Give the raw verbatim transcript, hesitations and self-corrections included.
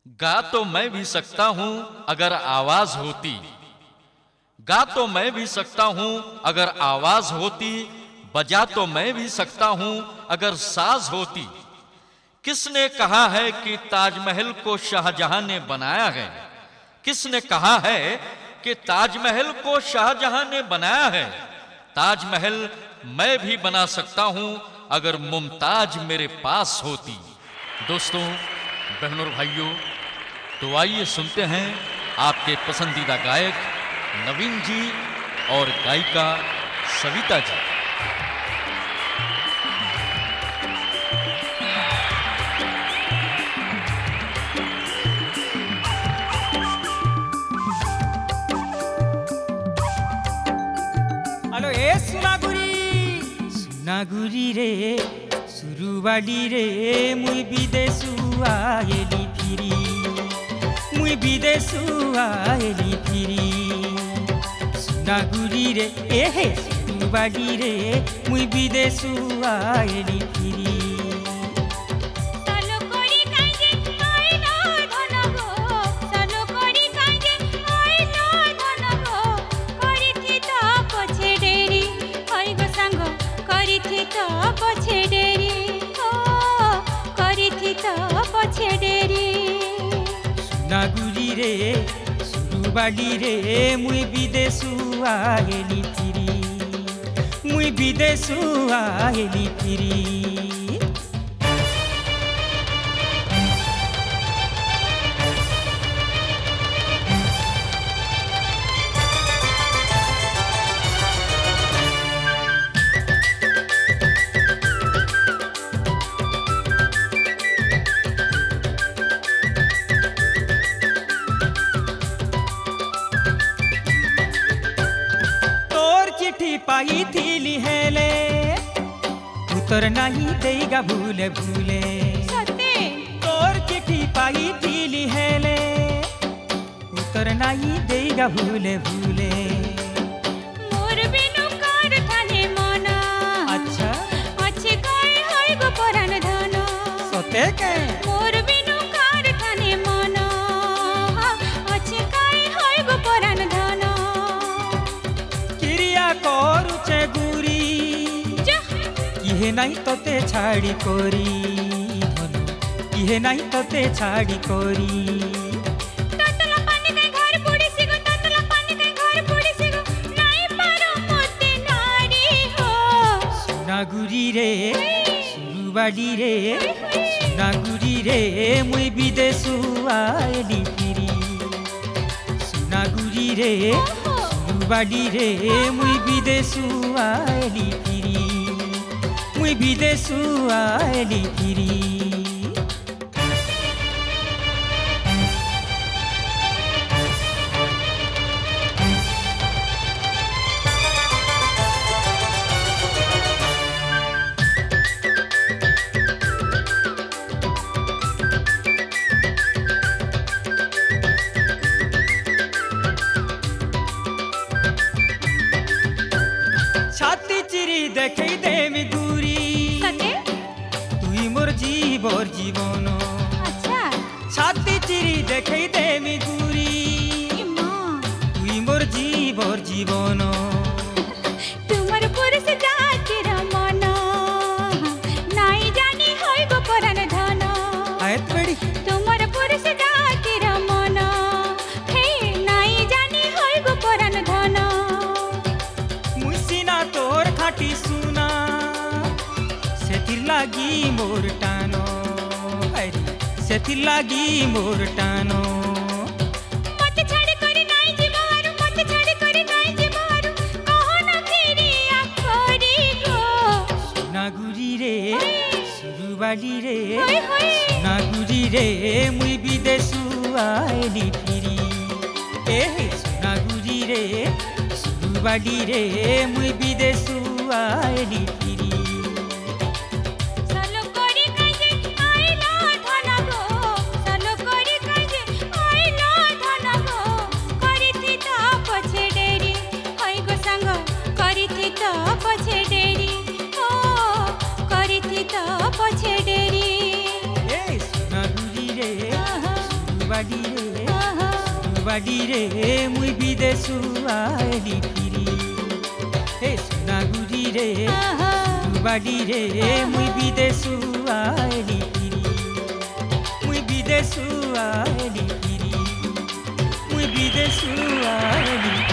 गा तो मैं भी सकता हूं अगर आवाज होती, गा तो मैं भी सकता हूं अगर आवाज होती, बजा तो मैं भी सकता हूं अगर साज होती। किसने कहा है कि ताजमहल को शाहजहां ने बनाया है? किसने कहा है कि ताजमहल को शाहजहां ने बनाया है? ताजमहल मैं भी बना सकता हूं अगर मुमताज मेरे पास होती। दोस्तों, बहनों और भाइयों, तो आइए सुनते हैं आपके पसंदीदा गायक नवीन जी और गायिका सविता जी। हेलो ए सुनागुरी सुनागुरी रे सुरुवाली रे मुई विदेशु आएली फिरी, मुई विदेशु आएली फिरी। सुनागुरी रे ए हे सुरुवाली रे मुई विदेशु आएली फिरी। सुनागुरी रे सुरुवाली रे मुई विदेशु आएली फिरी, मुई विदेशु आएली फिरी। चिट्ठी पाई थी लिहेले उतर नहीं देगा भूले भूले। तोर चिट्ठी पाई थी लिहेले उतर नहीं देगा भूले भूले। मोर बिनु कार थाने मना अच्छा अच्छे काय होय गो परान धन सते के मोर बिनु कार थाने मना अच्छे काय होय गो परान धन। करुचे गुरी किहे नहीं तोते छाड़ी कोरी धनु, किहे नहीं तोते छाड़ी कोरी। ततला पानी के घर पुड़ी सिगो, ततला पानी के घर पुड़ी सिगो, नहीं पारो मोते नारी हो। सुनागुरी रे सुरुवाली रे सुनागुरी रे मुई विदेशु आएली फिरी। सुनागुरी रे सुरुवाली रे मुई विदेशु आएली फिरी, मुई विदेशु आएली फिरी। छाती चिरी देखे देमी गुरी सते तुई मोर जीवर जीवन। अच्छा छाती चिरी देखे देमी गुरी मां तुई मोर जीवर जीवन। तुमर पुरुष जाति रमन नहीं जानी होय गो परान धन। आयत बड़ी तुमर पुरुष जाति रमन हे नहीं जानी होय गो परान धन। मुसीना तोर खाटी सुना सेथिर लागी मोर टानो, अरे सेथिर लागी मोर टानो। मत छाड़ी करी नहीं जीवारू, मत छाड़ी करी नहीं जीवारू, कहो ना फिरी आखरी गो। सुनागुरी रे सुरुवाली रे होय होय सुनागुरी रे मुई विदेशु आएली फिरी। ए हे सुनागुरी रे सुरुवाली रे मुई विदेशु आएली फिरी। सालो करी काजे आइला धन गो, सालो करी काजे आइला धन गो, करिथि त पछे डेरी होय गो संग, करिथि त पछे डेरी ओ करिथि त पछे डेरी। ए सुनागुरी रे बाड़ी रे बाड़ी रे मुई विदेशु आएली फिरी हे सोनागुरी रे बाड़ी रे मुई विदेशु आएली फिरी मुई विदेशु आएली फिरी मुई विदेशु आएली